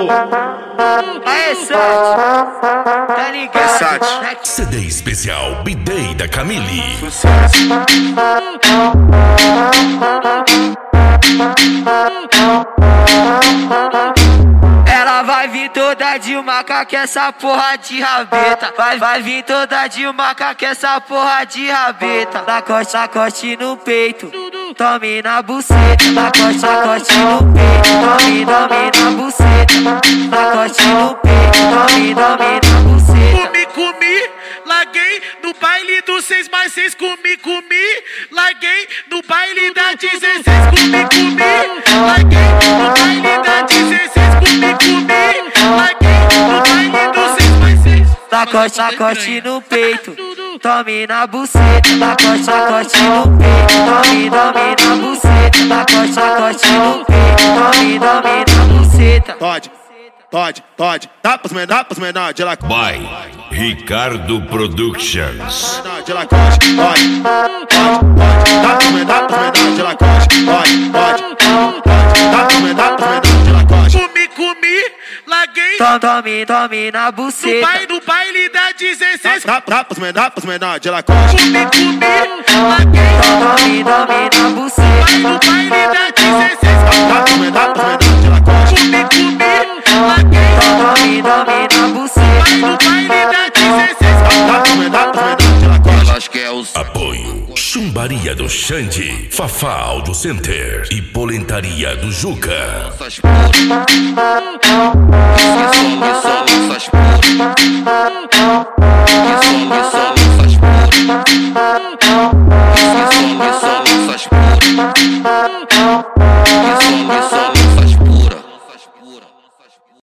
Aê, Sete, tá ligado? CD especial B-Day da Camille. Ela vai vir toda de maca com essa porra de rabeta. Vai vir toda de maca com essa porra de rabeta. Lacoste no peito, tome na buceta. Lacoste no peito, tome na buceta. Lacoste no peito, tome na buceta. Comi, larguei no baile do 6x6. Comi, larguei no baile da 16. Comi, larguei no baile da 16. Comi, larguei no baile do 6x6. Lacoste no peito, tome na buceta. Lacoste no peito, tome na buceta. Lacoste no peito, tome na buceta. Pode, dá pros menor de Lacoste. By Ricardo Productions. De Lacoste, pode, dá pros menor de Lacoste. Pode, dá pros menor de Lacoste. Comi, larguei Tome na buceta. no baile da 16. Dá pros menor de Lacoste. Comi, larguei Tome na buceta. no baile da 16. Dá pros menor de Lacoste. Comi, larguei Tome na buceta. no baile da 16. Dá pros menor de Lacoste. Acho que é os Apoio Chumbaria do Xande, Fafá Audio Center e Polentaria do Juca. nossas